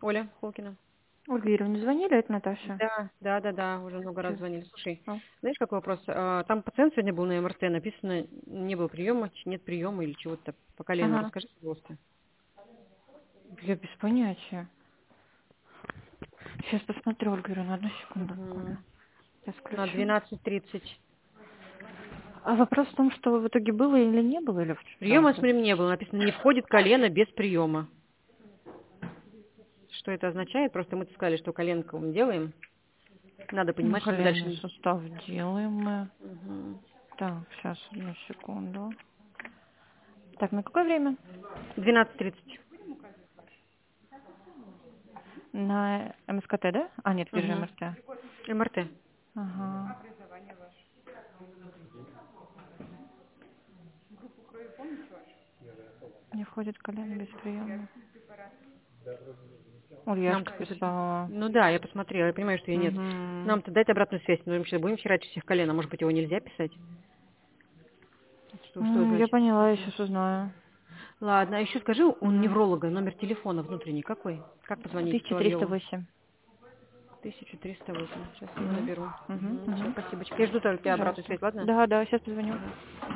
Оля Холкина. Ольга Юрьевна, звонили? Это Наташа. Да, уже много раз звонили. Слушай, А. знаешь, какой вопрос? Там пациент сегодня был на МРТ, написано, не было приема, нет приема или чего-то по колену. Ага. Расскажи, пожалуйста. Я без понятия. Сейчас посмотрю, Ольга Юрьевна, одну секунду. Угу. Сейчас На включу. 12:30. А вопрос в том, что в итоге было или не было, или в чем Приема с вопрос? ним не было. Написано, не входит колено без приема. Что это означает? Просто мы сказали, что коленку мы делаем. Надо понимать, что мы Коленный дальше... сустав делаем мы. Угу. Так, сейчас, одну секунду. Так, на какое время? 12:30. На МСКТ, да? А, нет, вижу Угу. МРТ. МРТ. Ага. Не входит колено без приема. Нам, Ульяшка кстати, писала. ну да, я посмотрела, я понимаю, что ее нет. Угу. Нам-то дать обратную связь, но мы сейчас будем херачить всех колен, а может быть его нельзя писать? Что Я значит? поняла, я сейчас узнаю. Ладно, а еще скажи, у Угу. невролога номер телефона внутренний какой? Как позвонить Соловьеву? 1308. 1308. Сейчас его Угу. наберу. Угу. Все, Угу. спасибо. Я жду только тебя обратную Пожалуйста. связь, ладно? Да, сейчас позвоню. Ага.